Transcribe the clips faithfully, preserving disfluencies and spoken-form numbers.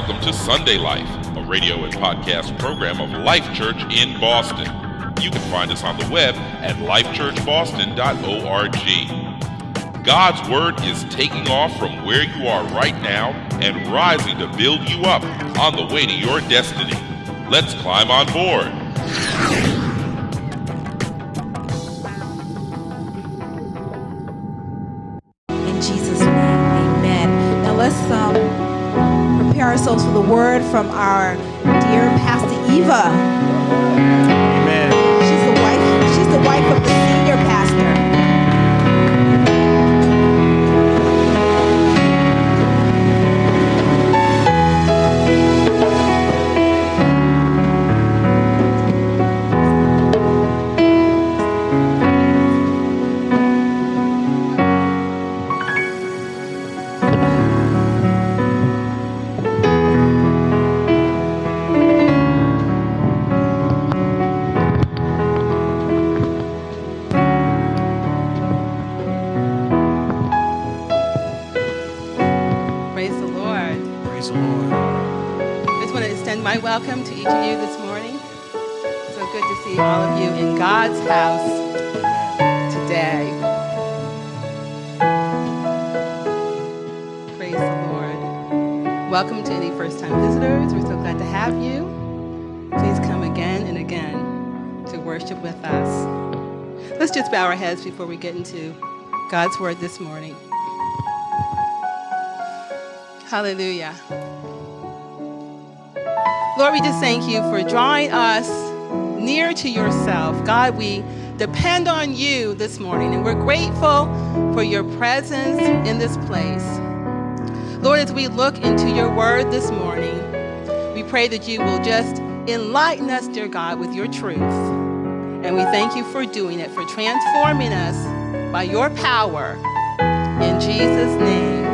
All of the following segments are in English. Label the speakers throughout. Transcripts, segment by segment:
Speaker 1: Welcome to Sunday Life, a radio and podcast program of Life Church in Boston. You can find us on the web at life church boston dot org. God's Word is taking off from where you are right now and rising to build you up on the way to your destiny. Let's climb on board.
Speaker 2: In Jesus' name, amen. Now let's um, prepare ourselves for the word from our dear Pastor Eva.
Speaker 3: Amen.
Speaker 2: She's the wife, she's the wife of the senior pastor.
Speaker 4: Welcome to each of you this morning. So good to see all of you in God's house today. Praise the Lord. Welcome to any first-time visitors. We're so glad to have you. Please come again and again to worship with us. Let's just bow our heads before we get into God's word this morning. Hallelujah. Lord, we just thank you for drawing us near to yourself. God, we depend on you this morning, and we're grateful for your presence in this place. Lord, as we look into your word this morning, we pray that you will just enlighten us, dear God, with your truth. And we thank you for doing it, for transforming us by your power. In Jesus' name,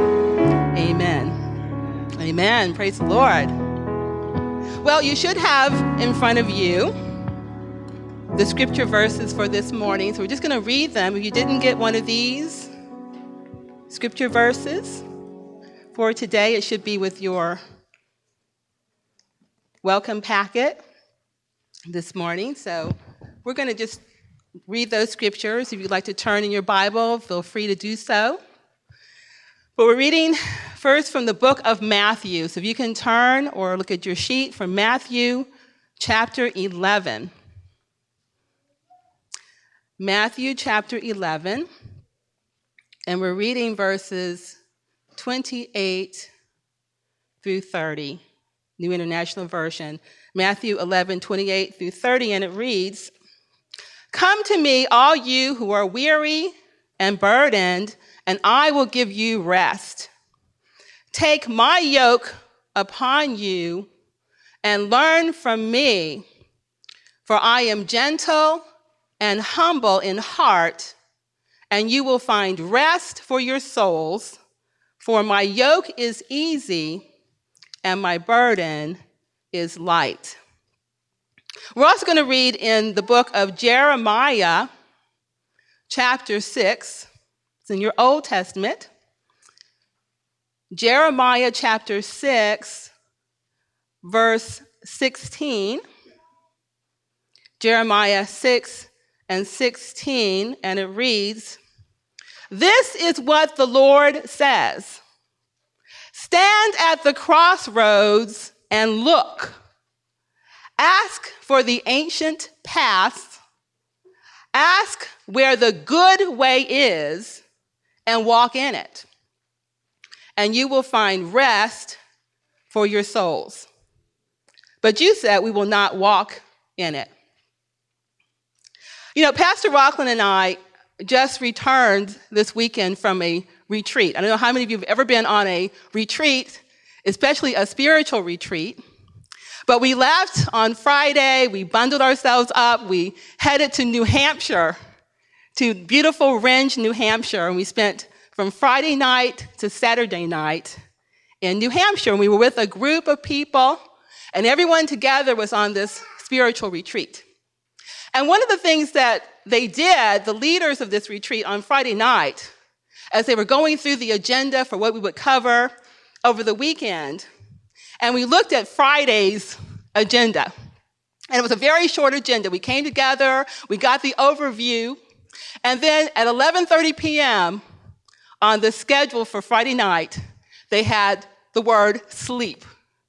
Speaker 4: amen. Amen. Praise the Lord. Well, you should have in front of you the scripture verses for this morning. So we're just going to read them. If you didn't get one of these scripture verses for today, it should be with your welcome packet this morning. So we're going to just read those scriptures. If you'd like to turn in your Bible, feel free to do so. But we're reading first from the book of Matthew. So if you can turn or look at your sheet from Matthew chapter eleven. Matthew chapter eleven. And we're reading verses twenty-eight through thirty. New International Version. Matthew eleven, twenty-eight through thirty. And it reads, "Come to me, all you who are weary and burdened, and I will give you rest. Take my yoke upon you and learn from me, for I am gentle and humble in heart, and you will find rest for your souls, for my yoke is easy and my burden is light." We're also going to read in the book of Jeremiah, chapter six. It's in your Old Testament. Jeremiah chapter six, verse sixteen. Jeremiah six and sixteen, and it reads, "This is what the Lord says. Stand at the crossroads and look. Ask for the ancient paths. Ask where the good way is, and walk in it, and you will find rest for your souls. But you said we will not walk in it." You know, Pastor Rockland and I just returned this weekend from a retreat. I don't know how many of you have ever been on a retreat, especially a spiritual retreat. But we left on Friday, we bundled ourselves up, we headed to New Hampshire, to beautiful Rindge, New Hampshire, and we spent from Friday night to Saturday night in New Hampshire. And we were with a group of people, and everyone together was on this spiritual retreat. And one of the things that they did, the leaders of this retreat on Friday night, as they were going through the agenda for what we would cover over the weekend, and we looked at Friday's agenda. And it was a very short agenda. We came together, we got the overview, and then at eleven thirty p.m. on the schedule for Friday night, they had the word sleep.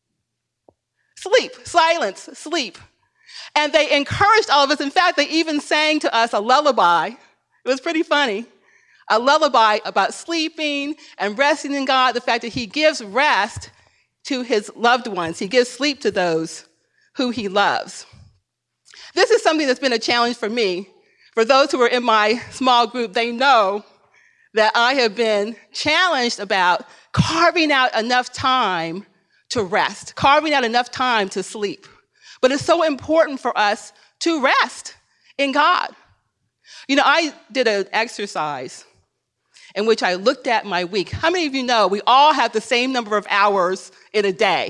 Speaker 4: Sleep, silence, sleep. And they encouraged all of us. In fact, they even sang to us a lullaby. It was pretty funny. A lullaby about sleeping and resting in God, the fact that he gives rest to his loved ones. He gives sleep to those who he loves. This is something that's been a challenge for me. For those who are in my small group, they know that I have been challenged about carving out enough time to rest, carving out enough time to sleep. But it's so important for us to rest in God. You know, I did an exercise in which I looked at my week. How many of you know we all have the same number of hours in a day?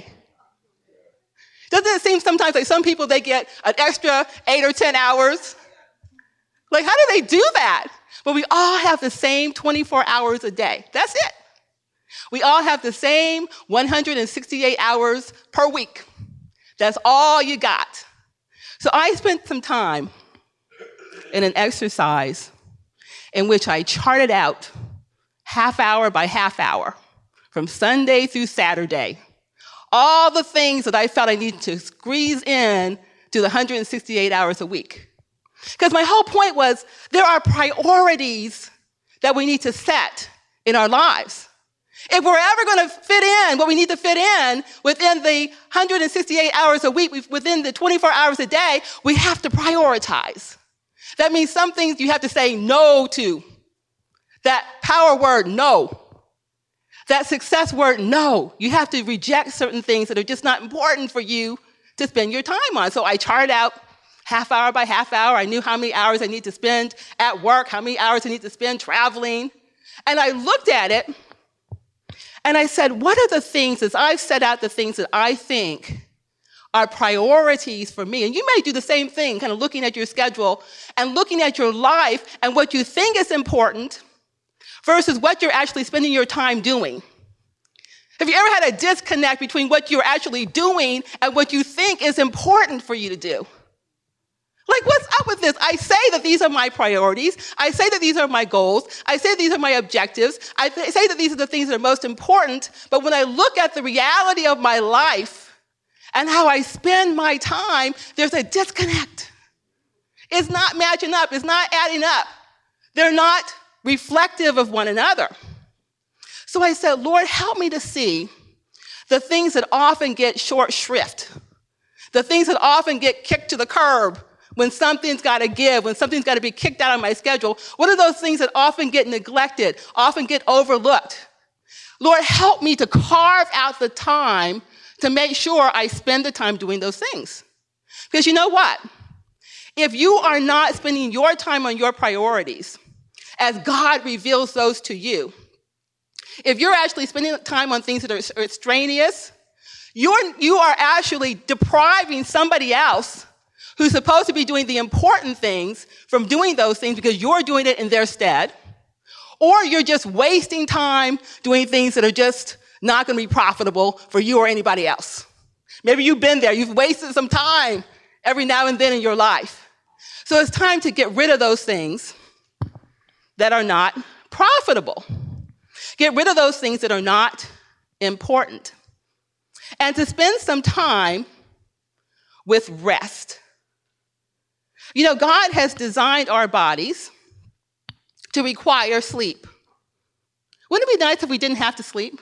Speaker 4: Doesn't it seem sometimes like some people, they get an extra eight or ten hours? Like, how do they do that? But we all have the same twenty-four hours a day. That's it. We all have the same one hundred sixty-eight hours per week. That's all you got. So I spent some time in an exercise in which I charted out half hour by half hour from Sunday through Saturday, all the things that I felt I needed to squeeze in to the one hundred sixty-eight hours a week. Because my whole point was there are priorities that we need to set in our lives. If we're ever going to fit in what we need to fit in within the one hundred sixty-eight hours a week, within the twenty-four hours a day, we have to prioritize. That means some things you have to say no to. That power word, no. That success word, no. You have to reject certain things that are just not important for you to spend your time on. So I charted out half hour by half hour. I knew how many hours I need to spend at work, how many hours I need to spend traveling. And I looked at it, and I said, what are the things, as I've set out the things that I think are priorities for me? And you may do the same thing, kind of looking at your schedule and looking at your life and what you think is important versus what you're actually spending your time doing. Have you ever had a disconnect between what you're actually doing and what you think is important for you to do? Like, what's up with this? I say that these are my priorities. I say that these are my goals. I say these are my objectives. I th- say that these are the things that are most important. But when I look at the reality of my life and how I spend my time, there's a disconnect. It's not matching up. It's not adding up. They're not reflective of one another. So I said, Lord, help me to see the things that often get short shrift, the things that often get kicked to the curb when something's got to give, when something's got to be kicked out of my schedule. What are those things that often get neglected, often get overlooked? Lord, help me to carve out the time to make sure I spend the time doing those things. Because you know what? If you are not spending your time on your priorities, as God reveals those to you, if you're actually spending time on things that are extraneous, you're, you are actually depriving somebody else who's supposed to be doing the important things from doing those things because you're doing it in their stead, or you're just wasting time doing things that are just not going to be profitable for you or anybody else. Maybe you've been there. You've wasted some time every now and then in your life. So it's time to get rid of those things that are not profitable. Get rid of those things that are not important. And to spend some time with rest. You know, God has designed our bodies to require sleep. Wouldn't it be nice if we didn't have to sleep?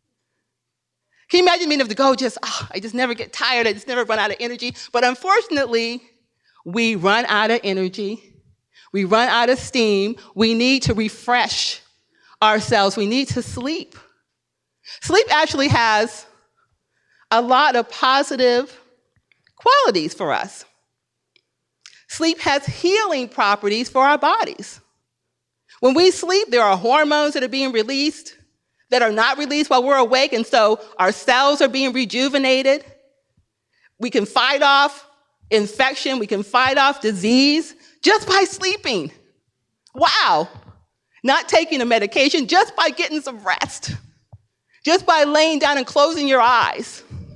Speaker 4: Can you imagine being able to go just, oh, I just never get tired, I just never run out of energy. But unfortunately, we run out of energy. We run out of steam. We need to refresh ourselves. We need to sleep. Sleep actually has a lot of positive qualities for us. Sleep has healing properties for our bodies. When we sleep, there are hormones that are being released that are not released while we're awake, and so our cells are being rejuvenated. We can fight off infection. We can fight off disease just by sleeping. Wow. Not taking a medication, just by getting some rest. Just by laying down and closing your eyes.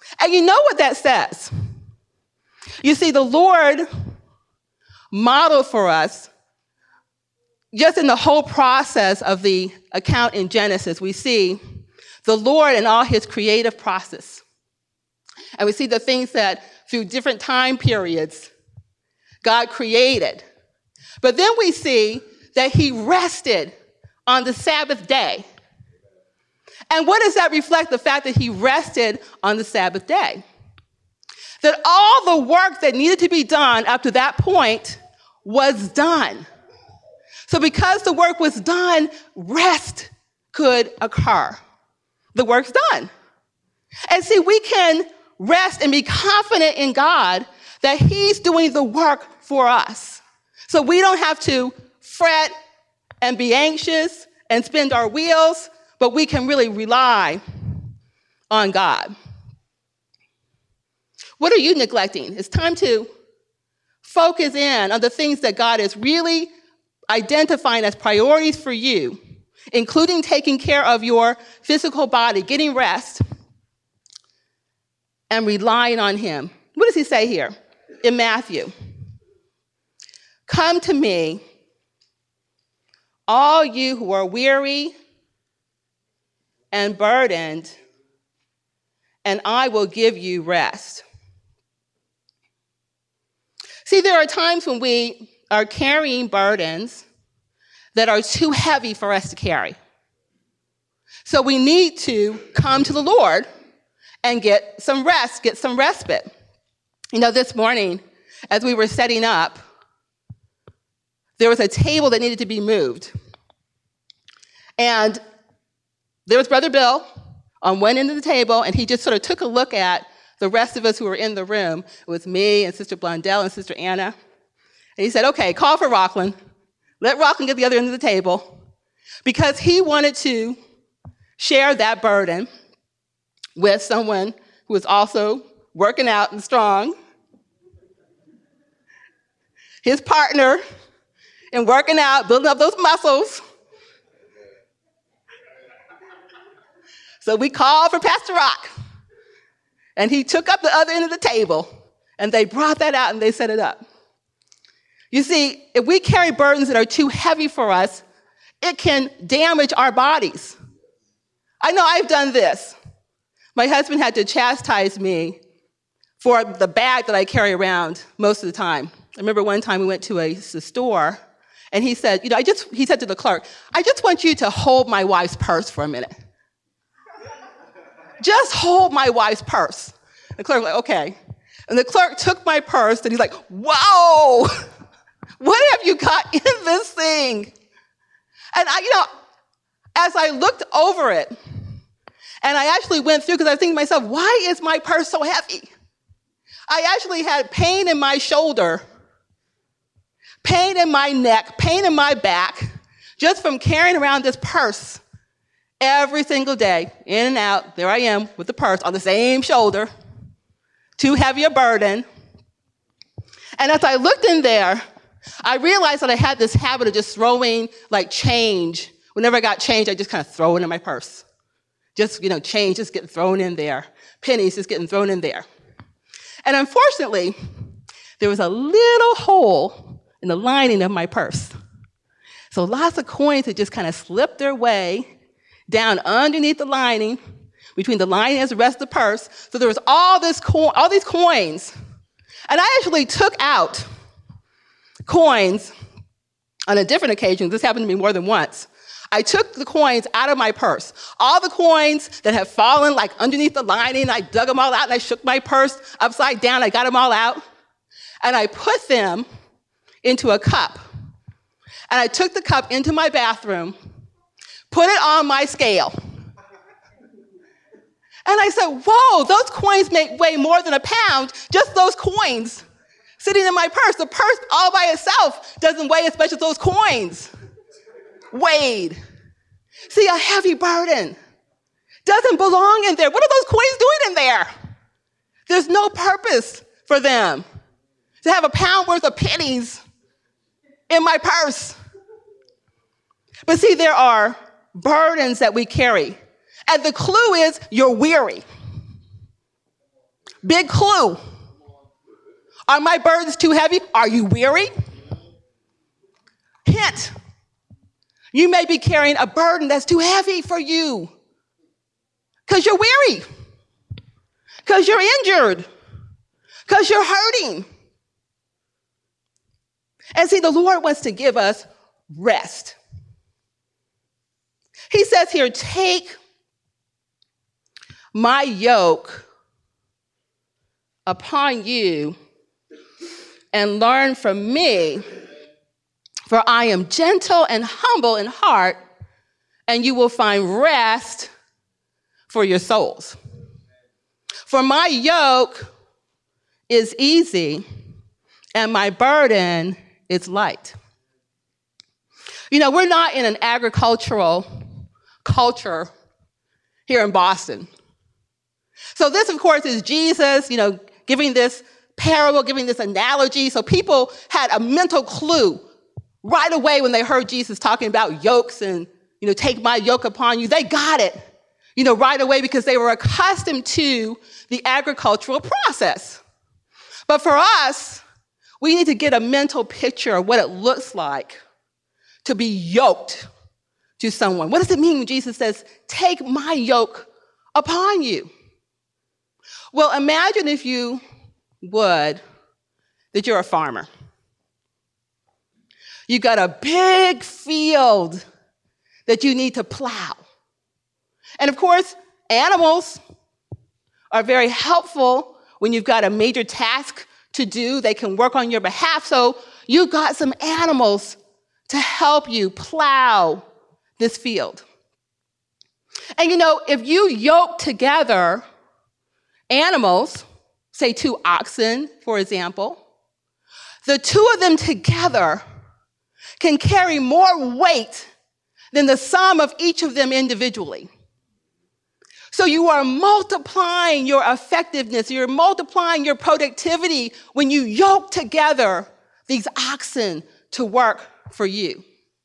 Speaker 4: And you know what that says? You see, the Lord modeled for us, just in the whole process of the account in Genesis, we see the Lord and all his creative process. And we see the things that through different time periods, God created. But then we see that he rested on the Sabbath day. And what does that reflect? The fact that he rested on the Sabbath day. That all the work that needed to be done up to that point was done. So because the work was done, rest could occur. The work's done. And see, we can rest and be confident in God that he's doing the work for us. So we don't have to fret and be anxious and spin our wheels, but we can really rely on God. What are you neglecting? It's time to focus in on the things that God is really identifying as priorities for you, including taking care of your physical body, getting rest, and relying on him. What does he say here in Matthew? Come to me, all you who are weary and burdened, and I will give you rest. See, there are times when we are carrying burdens that are too heavy for us to carry. So we need to come to the Lord and get some rest, get some respite. You know, this morning, as we were setting up, there was a table that needed to be moved. And there was Brother Bill on one end of the table, and he just sort of took a look at the rest of us who were in the room. It was me and Sister Blondell and Sister Anna. And he said, okay, call for Rockland. Let Rockland get the other end of the table. Because he wanted to share that burden with someone who was also working out and strong. His partner in working out, building up those muscles. So we called for Pastor Rock. And he took up the other end of the table. And they brought that out and they set it up. You see, if we carry burdens that are too heavy for us, it can damage our bodies. I know I've done this. My husband had to chastise me for the bag that I carry around most of the time. I remember one time we went to a, a store, and he said, you know, I just, he said to the clerk, I just want you to hold my wife's purse for a minute. Just hold my wife's purse. The clerk was like, okay. And the clerk took my purse, and he's like, whoa, what have you got in this thing? And I, you know, as I looked over it, and I actually went through, because I was thinking to myself, why is my purse so heavy? I actually had pain in my shoulder, pain in my neck, pain in my back, just from carrying around this purse every single day, in and out. There I am with the purse on the same shoulder, too heavy a burden. And as I looked in there, I realized that I had this habit of just throwing like change. Whenever I got change, I just kind of throw it in my purse. Just, you know, change just getting thrown in there. Pennies just getting thrown in there. And unfortunately, there was a little hole in the lining of my purse. So lots of coins had just kind of slipped their way down underneath the lining, between the lining and the rest of the purse. So there was all this co- all these coins. And I actually took out coins on a different occasion. This happened to me more than once. I took the coins out of my purse. All the coins that had fallen like underneath the lining, I dug them all out and I shook my purse upside down. I got them all out. And I put them into a cup. And I took the cup into my bathroom, put it on my scale. And I said, whoa, those coins make way more than a pound, just those coins sitting in my purse. The purse all by itself doesn't weigh as much as those coins weighed. See, a heavy burden doesn't belong in there. What are those coins doing in there? There's no purpose for them to have a pound worth of pennies in my purse. But see, there are burdens that we carry. And the clue is you're weary. Big clue. Are my burdens too heavy? Are you weary? Hint. You may be carrying a burden that's too heavy for you because you're weary, because you're injured, because you're hurting. And see, the Lord wants to give us rest. He says here, take my yoke upon you and learn from me, for I am gentle and humble in heart, and you will find rest for your souls. For my yoke is easy and my burden is light. You know, we're not in an agricultural culture here in Boston. So this, of course, is Jesus, you know, giving this parable, giving this analogy. So people had a mental clue right away when they heard Jesus talking about yokes and, you know, take my yoke upon you. They got it, you know, right away because they were accustomed to the agricultural process. But for us, we need to get a mental picture of what it looks like to be yoked to someone. What does it mean when Jesus says, take my yoke upon you? Well, imagine if you would that you're a farmer. You got a big field that you need to plow. And of course, animals are very helpful when you've got a major task to do. They can work on your behalf. So you've got some animals to help you plow this field. And you know, if you yoke together animals, say two oxen, for example, the two of them together can carry more weight than the sum of each of them individually. So you are multiplying your effectiveness, you're multiplying your productivity when you yoke together these oxen to work for you.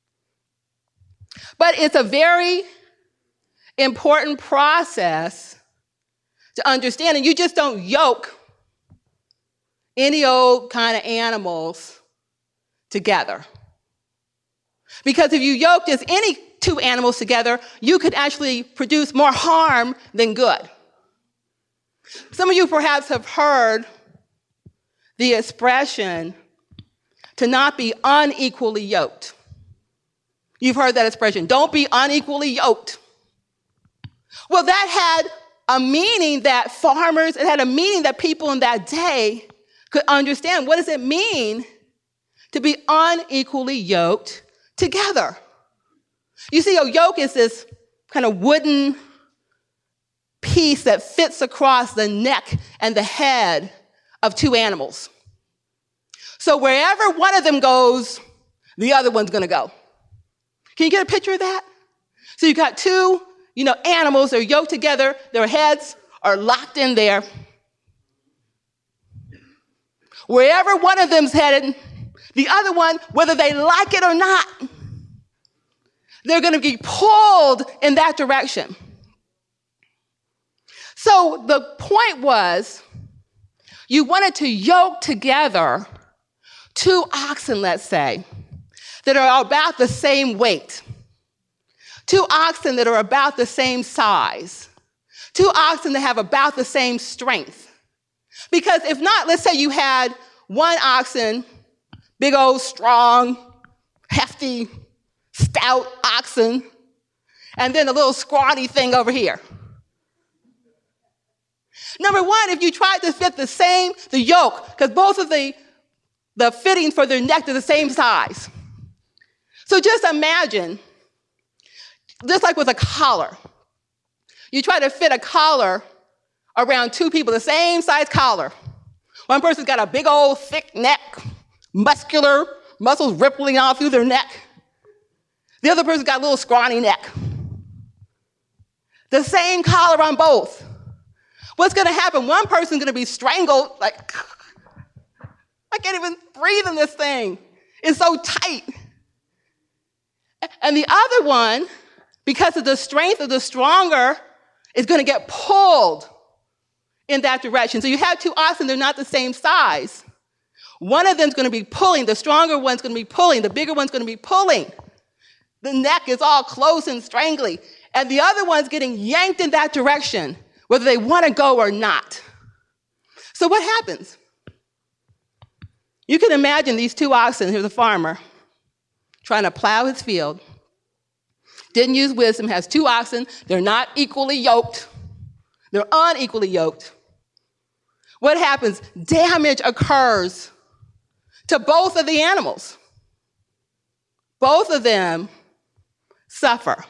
Speaker 4: But it's a very important process to understand, and you just don't yoke any old kind of animals together. Because if you yoke just any two animals together, you could actually produce more harm than good. Some of you perhaps have heard the expression to not be unequally yoked. You've heard that expression, don't be unequally yoked. Well, that had a meaning that farmers, it had a meaning that people in that day could understand. What does it mean to be unequally yoked together? You see, a yoke is this kind of wooden piece that fits across the neck and the head of two animals. So wherever one of them goes, the other one's going to go. Can you get a picture of that? So you've got two, you know, animals, they're yoked together, their heads are locked in there. Wherever one of them's headed, the other one, whether they like it or not, they're going to be pulled in that direction. So the point was, you wanted to yoke together two oxen, let's say, that are about the same weight. Two oxen that are about the same size. Two oxen that have about the same strength. Because if not, let's say you had one oxen, big old, strong, hefty, stout oxen, and then a little scrawny thing over here. Number one, if you tried to fit the same, the yoke, because both of the, the fittings for their neck are the same size. So just imagine, just like with a collar, you try to fit a collar around two people, the same size collar. One person's got a big old thick neck, muscular, muscles rippling all through their neck. The other person's got a little scrawny neck. The same collar on both. What's going to happen? One person's going to be strangled, like, I can't even breathe in this thing. It's so tight. And the other one, because of the strength of the stronger, is going to get pulled in that direction. So you have two oxen, they're not the same size. One of them's going to be pulling, the stronger one's going to be pulling, the bigger one's going to be pulling. The neck is all close and strangly, and the other one's getting yanked in that direction, whether they want to go or not. So what happens? You can imagine these two oxen. Here's a farmer trying to plow his field. Didn't use wisdom, has two oxen. They're not equally yoked. They're unequally yoked. What happens? Damage occurs to both of the animals. Both of them suffer.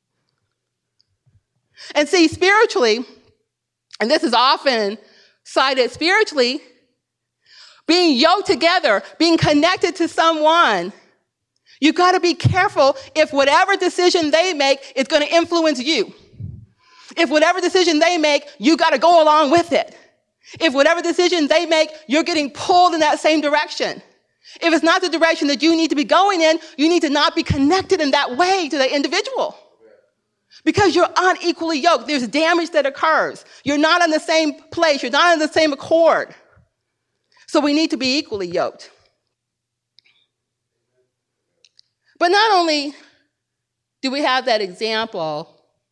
Speaker 4: And see, spiritually, and this is often cited spiritually, being yoked together, being connected to someone, you've got to be careful if whatever decision they make is going to influence you. If whatever decision they make, you got to go along with it. If whatever decision they make, you're getting pulled in that same direction. If it's not the direction that you need to be going in, you need to not be connected in that way to the individual. Because you're unequally yoked. There's damage that occurs. You're not on the same place. You're not on the same accord. So we need to be equally yoked. But not only do we have that example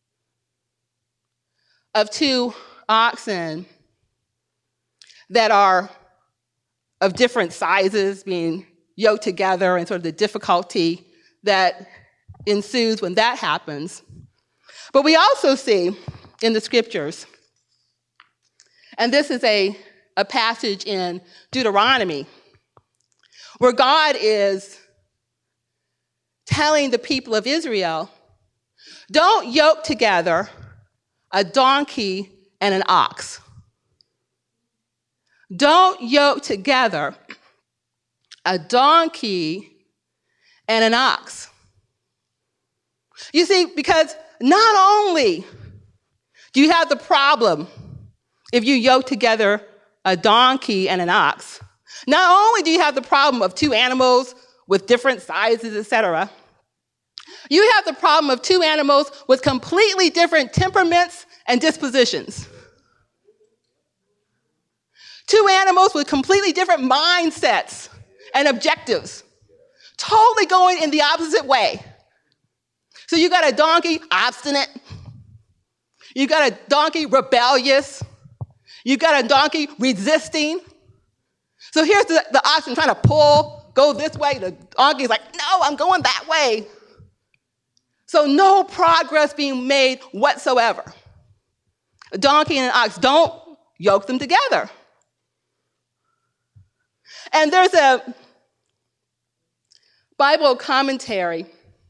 Speaker 4: of two oxen that are of different sizes being yoked together and sort of the difficulty that ensues when that happens, but we also see in the scriptures, and this is a, a passage in Deuteronomy, where God is telling the people of Israel, don't yoke together a donkey and an ox. Don't yoke together a donkey and an ox. You see, because not only do you have the problem if you yoke together a donkey and an ox, not only do you have the problem of two animals with different sizes, et cetera, you have the problem of two animals with completely different temperaments and dispositions. Two animals with completely different mindsets and objectives, totally going in the opposite way. So you got a donkey obstinate, you got a donkey rebellious, you got a donkey resisting. So here's the, the oxen trying to pull, go this way, the donkey's like, no, I'm going that way. So no progress being made whatsoever. A donkey and an ox, don't yoke them together. And there's a Bible commentary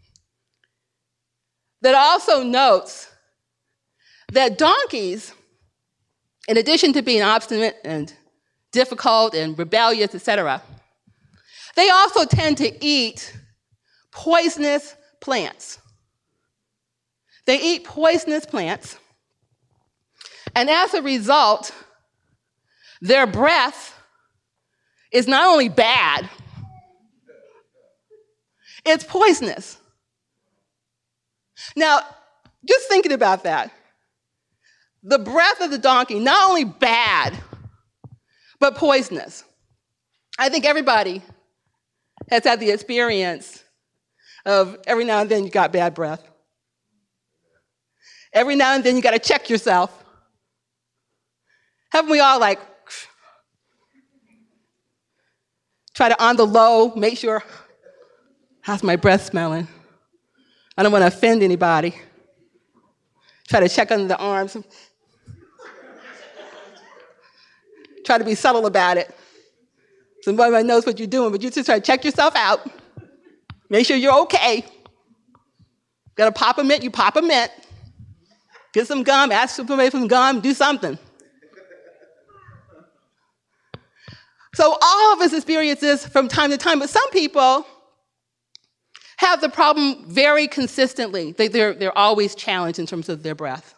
Speaker 4: that also notes that donkeys, in addition to being obstinate and difficult and rebellious, et cetera, they also tend to eat poisonous plants. They eat poisonous plants, and as a result, their breath is not only bad, it's poisonous. Now, just thinking about that, the breath of the donkey, not only bad, but poisonous. I think everybody has had the experience of every now and then you got bad breath. Every now and then you got to check yourself. Haven't we all like, try to on the low, make sure, how's my breath smelling? I don't want to offend anybody. Try to check under the arms. Try to be subtle about it. Somebody knows what you're doing, but you just try to check yourself out. Make sure you're okay. Got to pop a mint, you pop a mint. Get some gum, ask somebody for some gum, do something. So all of us experience this from time to time, but some people have the problem very consistently. They, they're, they're always challenged in terms of their breath.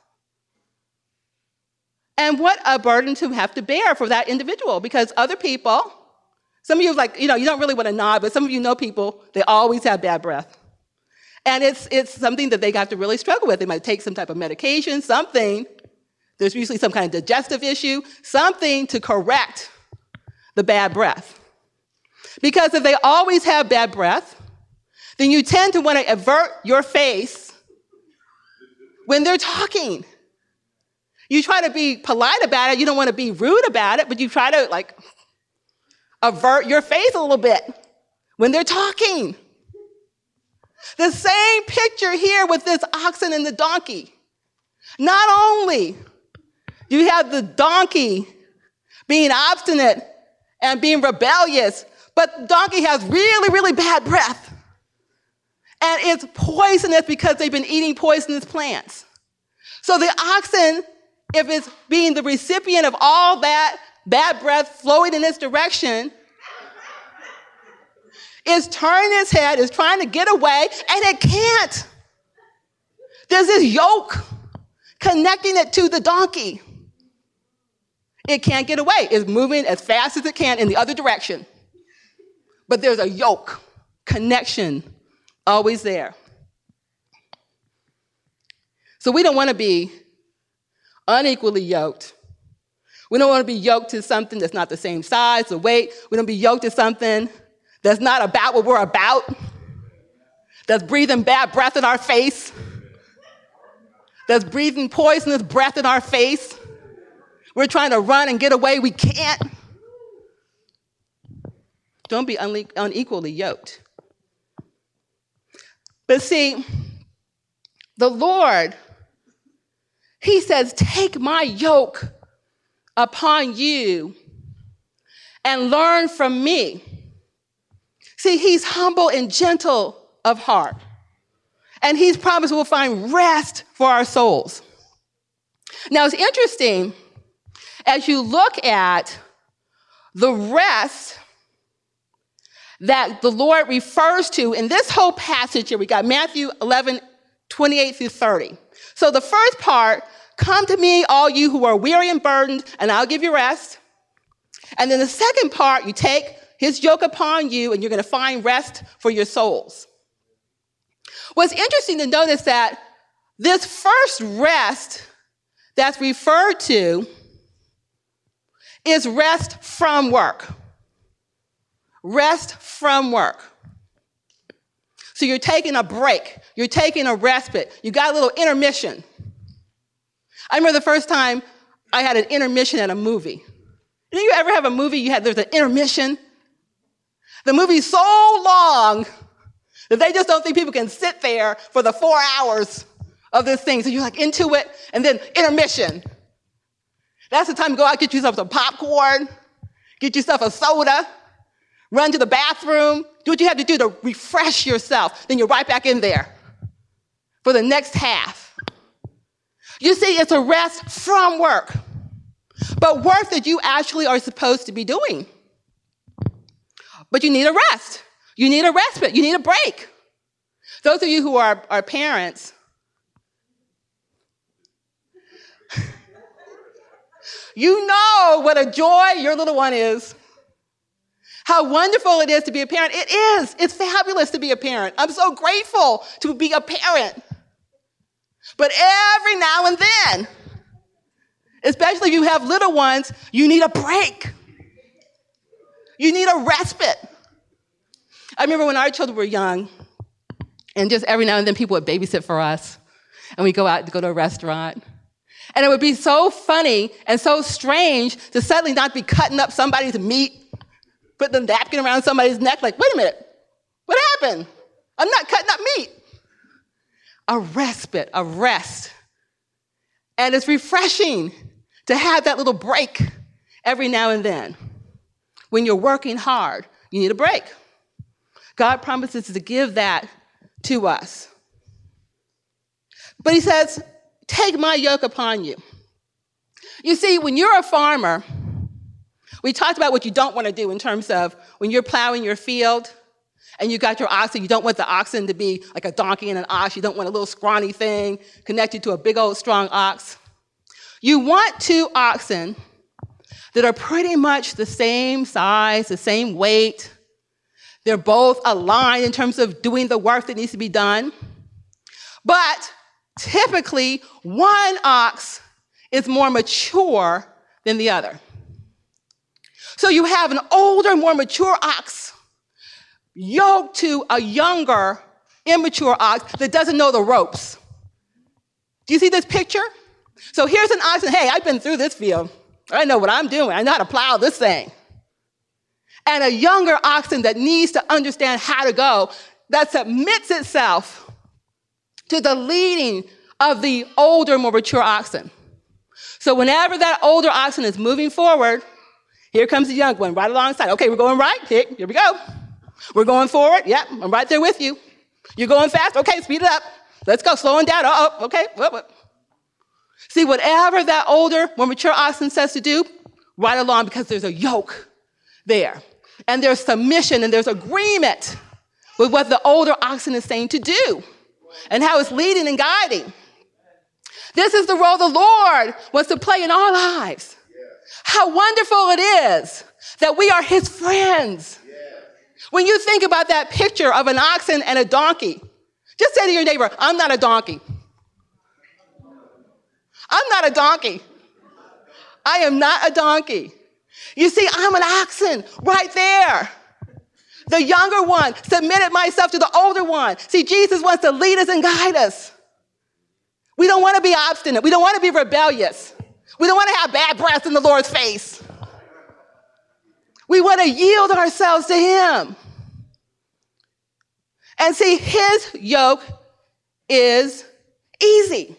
Speaker 4: And what a burden to have to bear for that individual, because other people, some of you like, you know, you don't really want to nod, but some of you know people, they always have bad breath. And it's it's something that they have to really struggle with. They might take some type of medication, something, There's usually some kind of digestive issue, something to correct the bad breath. Because if they always have bad breath, then you tend to want to avert your face when they're talking. You try to be polite about it. You don't want to be rude about it, but you try to like avert your face a little bit when they're talking. The same picture here with this oxen and the donkey. Not only do you have the donkey being obstinate and being rebellious, but the donkey has really, really bad breath. And it's poisonous because they've been eating poisonous plants. So the oxen, if it's being the recipient of all that bad breath flowing in its direction, is turning its head, is trying to get away, and it can't. There's this yoke connecting it to the donkey. It can't get away. It's moving as fast as it can in the other direction. But there's a yoke, connection, always there. So we don't want to be unequally yoked. We don't want to be yoked to something that's not the same size or weight. We don't be yoked to something that's not about what we're about, that's breathing bad breath in our face, that's breathing poisonous breath in our face. We're trying to run and get away. We can't. Don't be une- unequally yoked. But see, the Lord, he says, take my yoke upon you and learn from me. See, he's humble and gentle of heart. And he's promised we'll find rest for our souls. Now, it's interesting, as you look at the rest that the Lord refers to in this whole passage here, we got Matthew eleven, twenty-eight through thirty. So the first part, come to me, all you who are weary and burdened, and I'll give you rest. And then the second part, you take his yoke upon you, and you're going to find rest for your souls. What's interesting to notice that this first rest that's referred to is rest from work. Rest from work. So you're taking a break. You're taking a respite. You got a little intermission. I remember the first time I had an intermission at a movie. Did you ever have a movie you had, there's an intermission? The movie's so long that they just don't think people can sit there for the four hours of this thing. So you're like into it, and then intermission. That's the time to go out, get yourself some popcorn, get yourself a soda, run to the bathroom, do what you have to do to refresh yourself. Then you're right back in there for the next half. You see, it's a rest from work, but work that you actually are supposed to be doing. But you need a rest. You need a respite. You need a break. Those of you who are, are parents, you know what a joy your little one is. How wonderful it is to be a parent. It is. It's fabulous to be a parent. I'm so grateful to be a parent. But every now and then, especially if you have little ones, you need a break. You need a respite. I remember when our children were young, and just every now and then people would babysit for us, and we'd go out to go to a restaurant. And it would be so funny and so strange to suddenly not be cutting up somebody's meat, putting a napkin around somebody's neck, like, wait a minute, what happened? I'm not cutting up meat. A respite, a rest. And it's refreshing to have that little break every now and then. When you're working hard, you need a break. God promises to give that to us. But he says, take my yoke upon you. You see, when you're a farmer, we talked about what you don't want to do in terms of when you're plowing your field and you got your oxen, you don't want the oxen to be like a donkey and an ox. You don't want a little scrawny thing connected to a big old strong ox. You want two oxen that are pretty much the same size, the same weight. They're both aligned in terms of doing the work that needs to be done. But typically, one ox is more mature than the other. So you have an older, more mature ox yoked to a younger, immature ox that doesn't know the ropes. Do you see this picture? So here's an oxen. Hey, I've been through this field. I know what I'm doing. I know how to plow this thing. And a younger oxen that needs to understand how to go, that submits itself to the leading of the older, more mature oxen. So whenever that older oxen is moving forward, here comes the young one right alongside. Okay, we're going right. Here, here we go. We're going forward. Yep, I'm right there with you. You're going fast. Okay, speed it up. Let's go. Slowing down. Uh-oh, okay. Whoop, whoop. See, whatever that older, more mature oxen says to do, right along, because there's a yoke there. And there's submission and there's agreement with what the older oxen is saying to do and how it's leading and guiding. This is the role the Lord wants to play in our lives. How wonderful it is that we are his friends. When you think about that picture of an oxen and a donkey, just say to your neighbor, I'm not a donkey. I'm not a donkey. I am not a donkey. You see, I'm an oxen right there. The younger one submitted myself to the older one. See, Jesus wants to lead us and guide us. We don't want to be obstinate. We don't want to be rebellious. We don't want to have bad breath in the Lord's face. We want to yield ourselves to him. And see, his yoke is easy.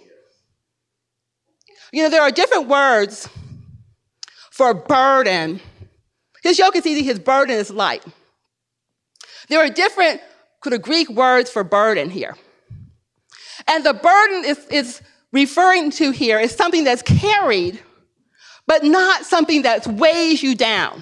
Speaker 4: You know, there are different words for burden. His yoke is easy, his burden is light. There are different kind of Greek words for burden here. And the burden is, is referring to here is something that's carried, but not something that weighs you down.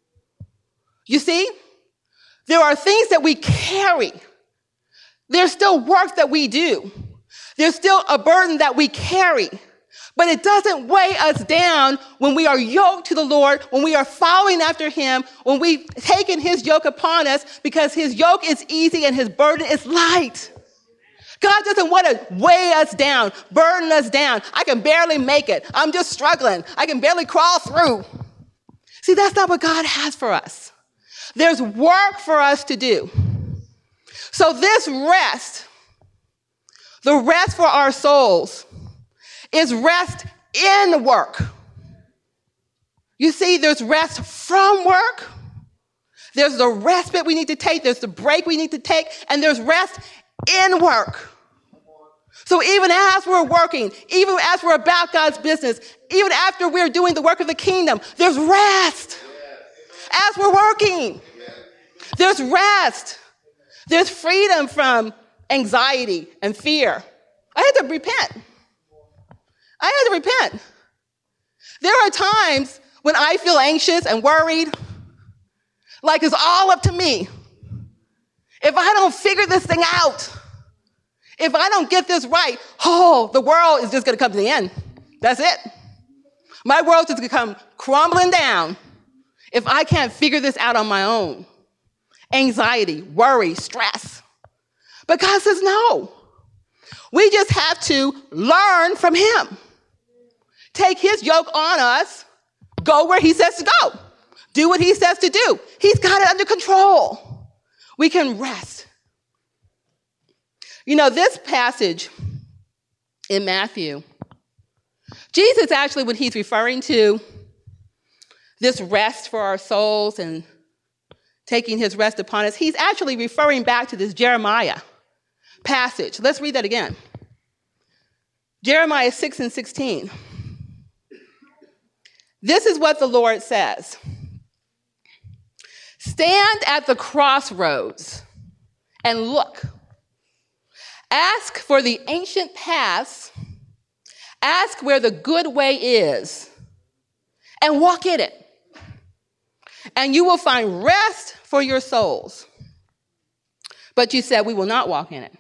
Speaker 4: You see, there are things that we carry. There's still work that we do. There's still a burden that we carry. But it doesn't weigh us down when we are yoked to the Lord, when we are following after him, when we've taken his yoke upon us, because his yoke is easy and his burden is light. God doesn't want to weigh us down, burden us down. I can barely make it. I'm just struggling. I can barely crawl through. See, that's not what God has for us. There's work for us to do. So this rest, the rest for our souls, is rest in work. You see, there's rest from work. There's the respite we need to take. There's the break we need to take. And there's rest in work. So even as we're working, even as we're about God's business, even after we're doing the work of the kingdom, there's rest. As we're working, there's rest. There's freedom from anxiety and fear. I had to repent. I had to repent. There are times when I feel anxious and worried, like it's all up to me. If I don't figure this thing out, if I don't get this right, oh, the world is just going to come to the end. That's it. My world is going to come crumbling down if I can't figure this out on my own. Anxiety, worry, stress. But God says no. We just have to learn from him. Take his yoke on us, go where he says to go. Do what he says to do. He's got it under control. We can rest. You know, this passage in Matthew, Jesus actually, when he's referring to this rest for our souls and taking his rest upon us, he's actually referring back to this Jeremiah passage. Let's read that again. Jeremiah six and sixteen. This is what the Lord says. Stand at the crossroads and look. Ask for the ancient paths. Ask where the good way is and walk in it. And you will find rest for your souls. But you said we will not walk in it.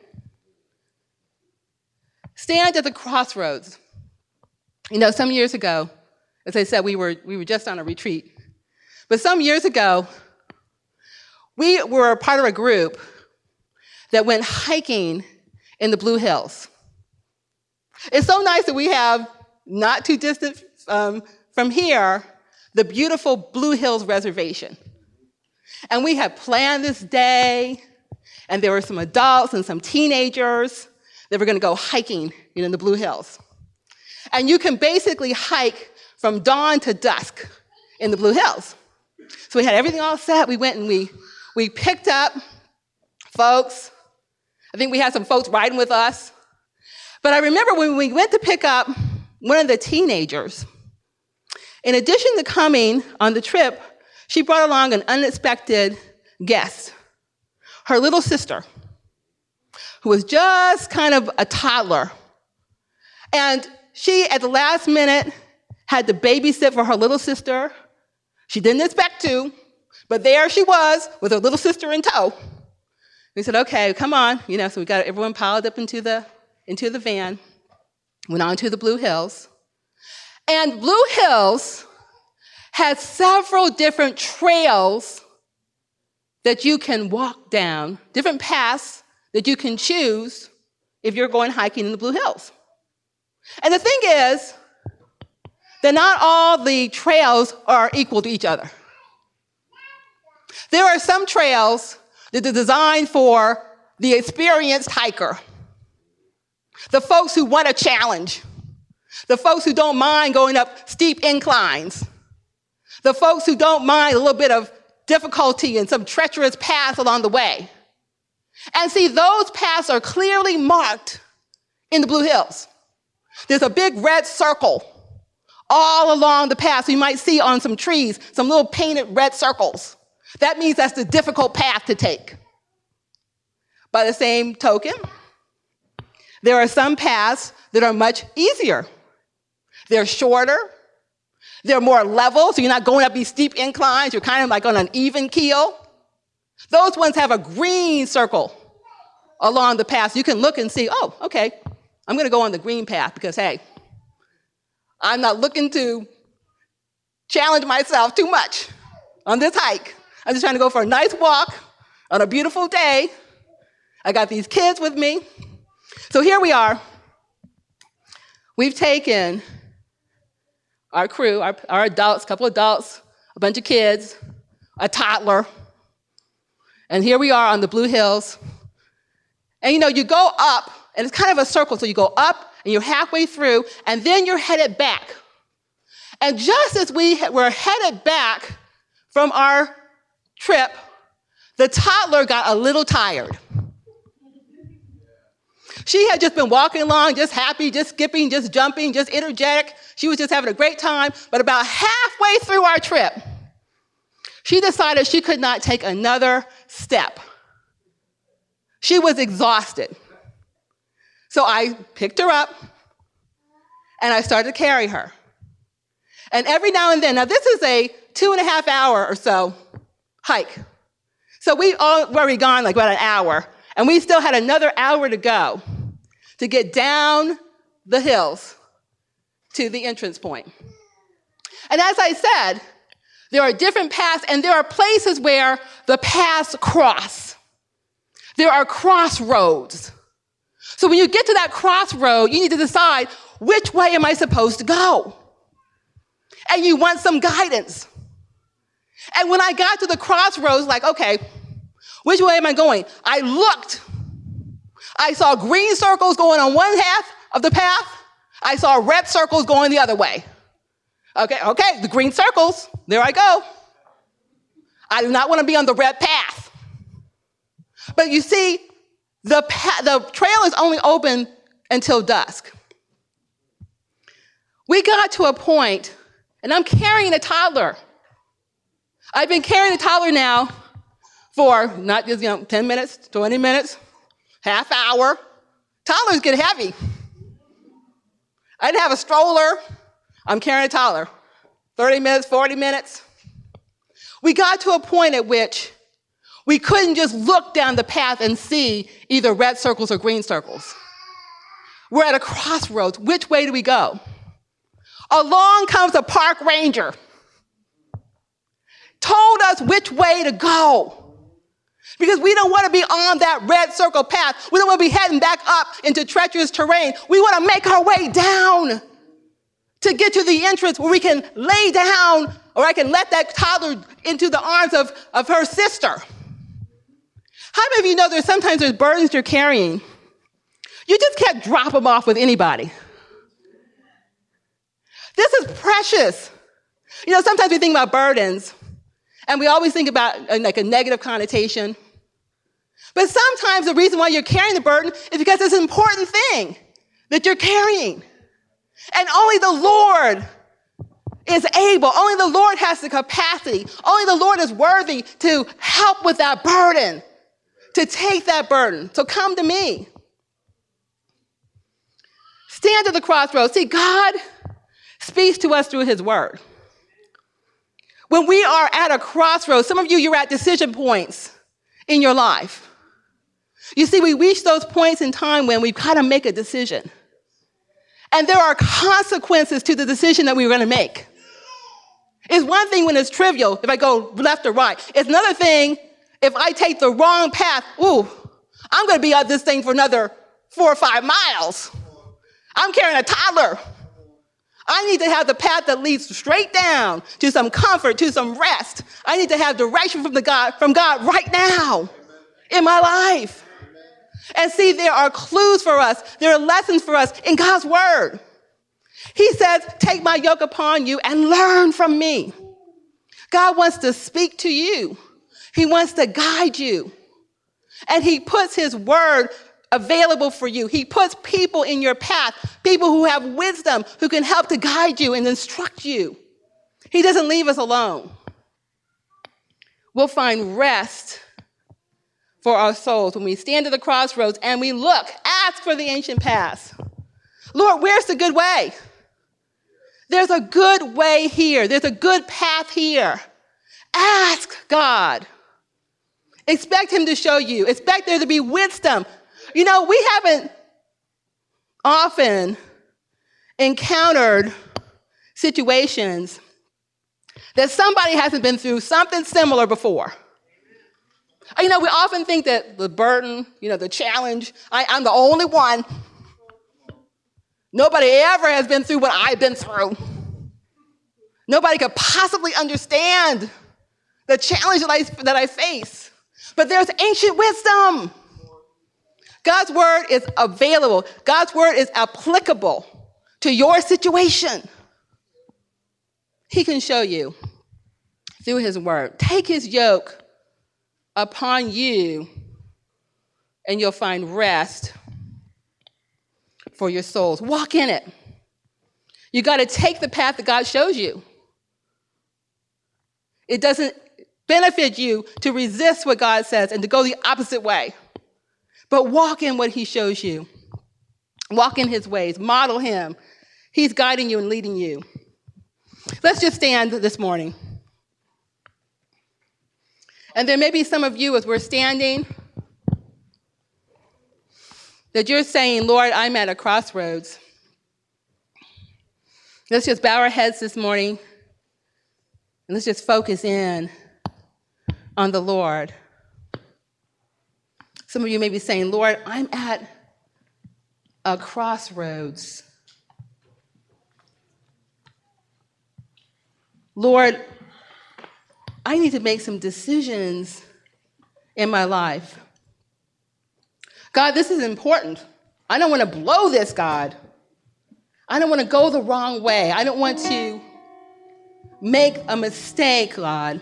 Speaker 4: Stand at the crossroads. You know, some years ago, as I said, we were we were just on a retreat. But some years ago, we were part of a group that went hiking in the Blue Hills. It's so nice that we have not too distant um, from here, the beautiful Blue Hills Reservation. And we had planned this day, and there were some adults and some teenagers that were going to go hiking in the Blue Hills. And you can basically hike from dawn to dusk in the Blue Hills. So we had everything all set. We went and we, we picked up folks. I think we had some folks riding with us. But I remember when we went to pick up one of the teenagers, in addition to coming on the trip, she brought along an unexpected guest, her little sister, who was just kind of a toddler. And she, at the last minute, had to babysit for her little sister. She didn't expect to, but there she was with her little sister in tow. We said, okay, come on. You know, so we got everyone piled up into the, into the van, went on to the Blue Hills. And Blue Hills has several different trails that you can walk down, different paths that you can choose if you're going hiking in the Blue Hills. And the thing is that not all the trails are equal to each other. There are some trails that are designed for the experienced hiker, the folks who want a challenge, the folks who don't mind going up steep inclines, the folks who don't mind a little bit of difficulty and some treacherous paths along the way. And see, those paths are clearly marked in the Blue Hills. There's a big red circle all along the path. So you might see on some trees, some little painted red circles. That means that's the difficult path to take. By the same token, there are some paths that are much easier. They're shorter. They're more level, so you're not going up these steep inclines. You're kind of like on an even keel. Those ones have a green circle along the path. You can look and see, oh, okay, I'm going to go on the green path because, hey, I'm not looking to challenge myself too much on this hike. I'm just trying to go for a nice walk on a beautiful day. I got these kids with me. So here we are. We've taken our crew, our, our adults, a couple adults, a bunch of kids, a toddler, and here we are on the Blue Hills. And you know, you go up, and it's kind of a circle, so you go up, and you're halfway through, and then you're headed back. And just as we were headed back from our trip, the toddler got a little tired. She had just been walking along, just happy, just skipping, just jumping, just energetic. She was just having a great time. But about halfway through our trip, she decided she could not take another step. She was exhausted. So I picked her up, and I started to carry her. And every now and then, now this is a two and a half hour or so hike. So we already gone like about an hour, and we still had another hour to go to get down the hills to the entrance point. And as I said, there are different paths, and there are places where the paths cross. There are crossroads. So when you get to that crossroad, you need to decide, which way am I supposed to go? And you want some guidance. And when I got to the crossroads, like, okay, which way am I going? I looked. I saw green circles going on one half of the path. I saw red circles going the other way. Okay, okay, the green circles, there I go. I do not want to be on the red path. But you see, the, pa- the trail is only open until dusk. We got to a point, and I'm carrying a toddler. I've been carrying a toddler now for not just, you know, ten minutes, twenty minutes, half hour. Toddlers get heavy. I didn't have a stroller. I'm carrying a toddler. thirty minutes, forty minutes. We got to a point at which we couldn't just look down the path and see either red circles or green circles. We're at a crossroads. Which way do we go? Along comes a park ranger. Told us which way to go. Because we don't want to be on that red circle path. We don't want to be heading back up into treacherous terrain. We want to make our way down to get to the entrance where we can lay down, or I can let that toddler into the arms of, of her sister. How many of you know there's sometimes there's burdens you're carrying? You just can't drop them off with anybody. This is precious. You know, sometimes we think about burdens, and we always think about uh, like a negative connotation. But sometimes the reason why you're carrying the burden is because it's an important thing that you're carrying. And only the Lord is able, only the Lord has the capacity, only the Lord is worthy to help with that burden, to take that burden. So come to me. Stand at the crossroads. See, God speaks to us through his word. When we are at a crossroads, some of you, you're at decision points in your life. You see, we reach those points in time when we've got to make a decision. And there are consequences to the decision that we're going to make. It's one thing when it's trivial, if I go left or right. It's another thing if I take the wrong path. Ooh, I'm going to be on this thing for another four or five miles. I'm carrying a toddler. I need to have the path that leads straight down to some comfort, to some rest. I need to have direction from the God, from God right now in my life. And see, there are clues for us. There are lessons for us in God's word. He says, take my yoke upon you and learn from me. God wants to speak to you. He wants to guide you. And he puts his word available for you. He puts people in your path, people who have wisdom, who can help to guide you and instruct you. He doesn't leave us alone. We'll find rest for our souls when we stand at the crossroads and we look, ask for the ancient paths. Lord, where's the good way? There's a good way here. There's a good path here. Ask God. Expect him to show you. Expect there to be wisdom. You know, we haven't often encountered situations that somebody hasn't been through something similar before. You know, we often think that the burden, you know, the challenge, I, I'm the only one. Nobody ever has been through what I've been through. Nobody could possibly understand the challenge that I, that I face. But there's ancient wisdom. God's word is available. God's word is applicable to your situation. He can show you through his word. Take his yoke upon you, and you'll find rest for your souls. Walk in it. You got to take the path that God shows you. It doesn't benefit you to resist what God says and to go the opposite way. But walk in what he shows you. Walk in his ways. Model him. He's guiding you and leading you. Let's just stand this morning. And there may be some of you, as we're standing, that you're saying, Lord, I'm at a crossroads. Let's just bow our heads this morning, and let's just focus in on the Lord. Some of you may be saying, Lord, I'm at a crossroads. Lord, I need to make some decisions in my life. God, this is important. I don't want to blow this, God. I don't want to go the wrong way. I don't want to make a mistake, God,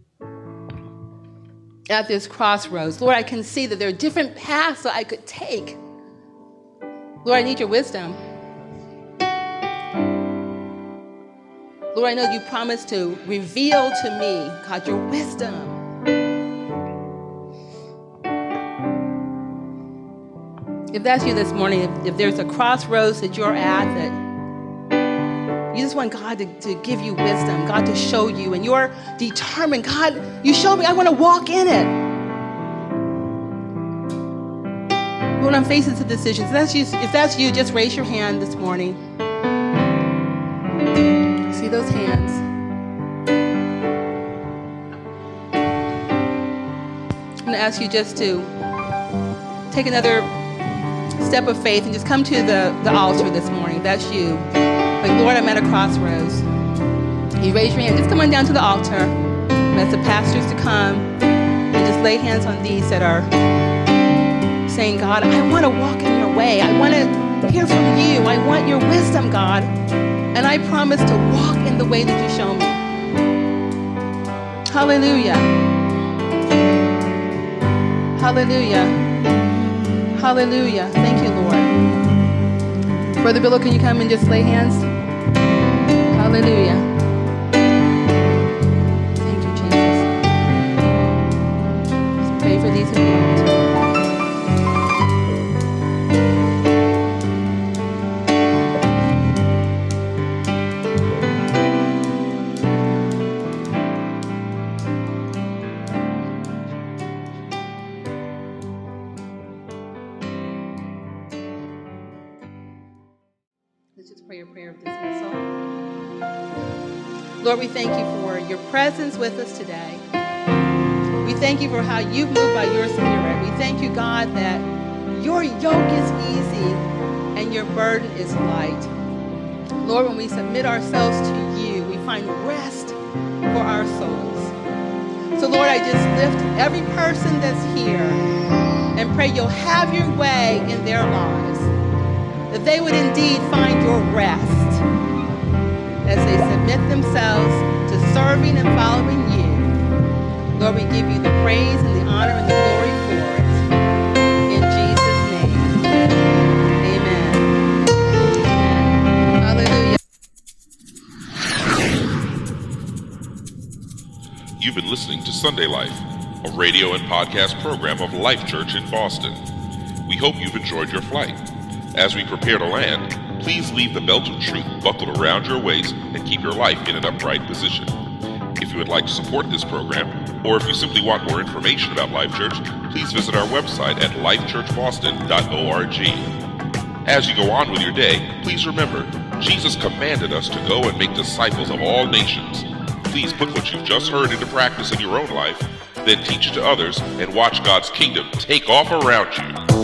Speaker 4: at this crossroads. Lord, I can see that there are different paths that I could take. Lord, I need your wisdom. Lord, I know you promised to reveal to me, God, your wisdom. If that's you this morning, if, if there's a crossroads that you're at, that you just want God to, to give you wisdom, God to show you, and you're determined, God, you show me, I want to walk in it. When I'm facing some decisions, if that's you, if that's you, just raise your hand this morning. See those hands? I'm going to ask you just to take another step of faith and just come to the, the altar this morning. That's you. But Lord, I'm at a crossroads. You raise your hand. Just come on down to the altar. I'm ask the pastors to come and just lay hands on these that are saying, God, I want to walk in your way. I want to hear from you. I want your wisdom, God. And I promise to walk in the way that you show me. Hallelujah. Hallelujah. Hallelujah. Thank you, Lord. Brother Billow, can you come and just lay hands? Hallelujah. Thank you, Jesus. Just pray for these in the altar. Let's just pray a prayer of dismissal. Lord, we thank you for your presence with us today. We thank you for how you've moved by your Spirit. We thank you, God, that your yoke is easy and your burden is light. Lord, when we submit ourselves to you, we find rest for our souls. So, Lord, I just lift every person that's here and pray you'll have your way in their lives, that they would indeed find your rest as they submit themselves to serving and following you. Lord, we give you the praise and the honor and the glory for it. In Jesus' name, amen. Hallelujah.
Speaker 1: You've been listening to Sunday Life, a radio and podcast program of Life Church in Boston. We hope you've enjoyed your flight. As we prepare to land, please leave the belt of truth buckled around your waist and keep your life in an upright position. If you would like to support this program, or if you simply want more information about Life Church, please visit our website at life church boston dot org. As you go on with your day, please remember, Jesus commanded us to go and make disciples of all nations. Please put what you've just heard into practice in your own life, then teach it to others, and watch God's kingdom take off around you.